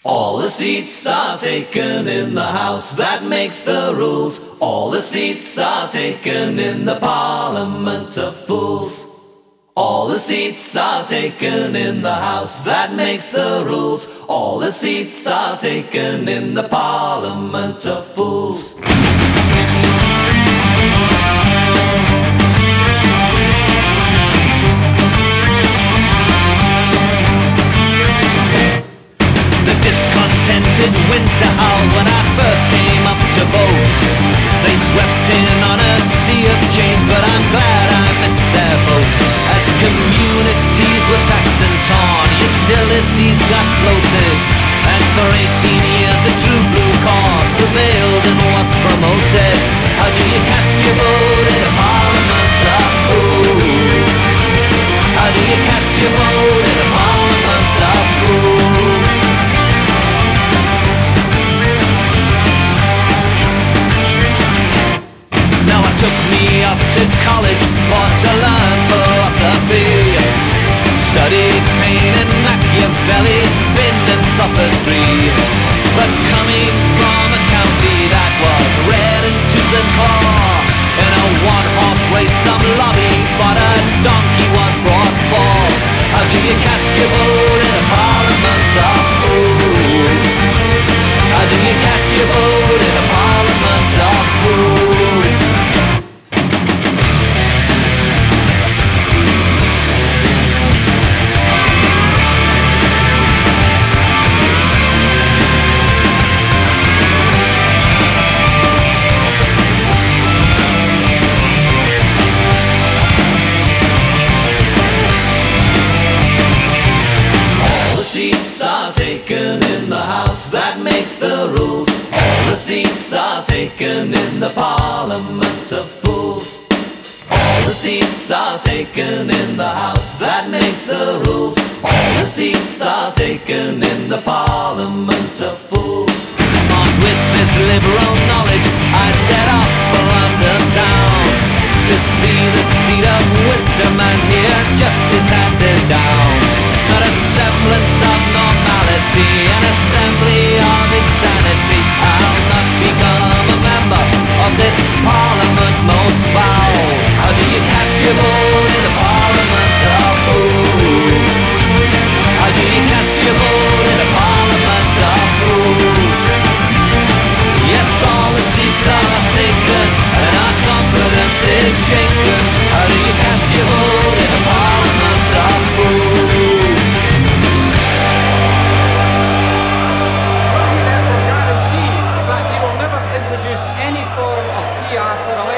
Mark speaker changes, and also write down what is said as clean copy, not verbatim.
Speaker 1: All the seats are taken in the House, that makes the rules. All the seats are taken in the Parliament of Fools. All the seats are taken in the House, that makes the rules. All the seats are taken in the Parliament of Fools. Discontented winter howled when I first came up to vote. They swept in on a sea of change, but I'm glad I missed their vote. As communities were taxed and torn, utilities got floated, and for 18 years the true blue cause prevailed and was promoted. How do you cast your vote in a parliament of fools? How do you cast your vote in a parliament of fools? Now I took me up to college for to learn philosophy. Studied Paine and Machiavelli, spin and sophistry. But coming from a county that was red and tooth and claw, in a one-horse race some lobby but a donkey was brought for. How do you cast your vote in a parliament of fools? How do you cast your vote in a parliament of fools? That makes the rules. All the seats are taken in the Parliament of Fools. All the seats are taken in the House, that makes the rules. All the seats are taken in the Parliament of Fools. Armed with this liberal knowledge, I set off for London town to see the seat of wisdom and hear justice handed down. Not a semblance of normality, an assembly of insanity. I'll not become a member of this parliament most foul. How do you cast your vote in the parliament of fools? How do you cast your vote in the parliament of fools? Yes, all the seats are taken and our confidence is shaken. How do you cast your vote in the parliament of fools?
Speaker 2: Any form of PR for